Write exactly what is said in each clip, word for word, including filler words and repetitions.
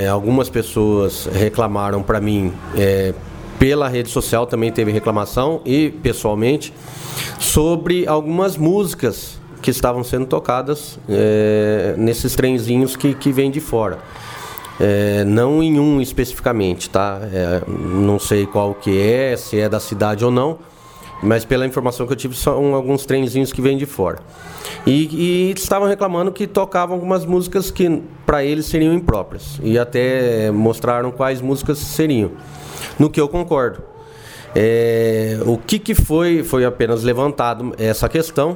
é, algumas pessoas reclamaram para mim, é, pela rede social também teve reclamação e pessoalmente, sobre algumas músicas que estavam sendo tocadas é, nesses trenzinhos que, que vêm de fora. É, não em um especificamente, tá? É, não sei qual que é, se é da cidade ou não, mas pela informação que eu tive, são alguns trenzinhos que vêm de fora. E, e estavam reclamando que tocavam algumas músicas que para eles seriam impróprias. E até mostraram quais músicas seriam. No que eu concordo. É, o que, que foi? Foi apenas levantado essa questão.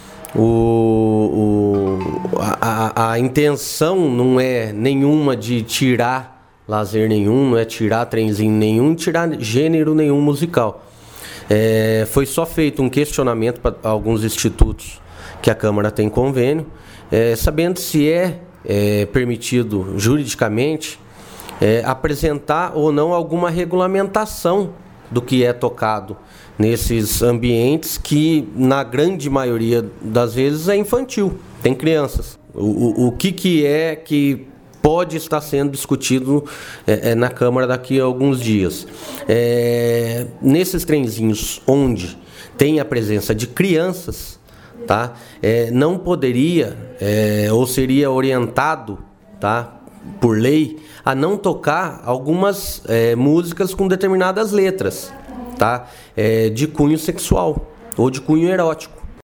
O, o, a, a intenção não é nenhuma de tirar lazer nenhum, não é tirar trenzinho nenhum, tirar gênero nenhum musical. É, foi só feito um questionamento para alguns institutos que a Câmara tem convênio, é, sabendo se é, é permitido juridicamente é, apresentar ou não alguma regulamentação do que é tocado nesses ambientes que, na grande maioria das vezes, é infantil, tem crianças. O, o, o que, que é que pode estar sendo discutido é, é, na Câmara daqui a alguns dias? É, nesses trenzinhos onde tem a presença de crianças, tá? É, não poderia é, ou seria orientado, tá, por lei a não tocar algumas é, músicas com determinadas letras, tá? É, de cunho sexual ou de cunho erótico.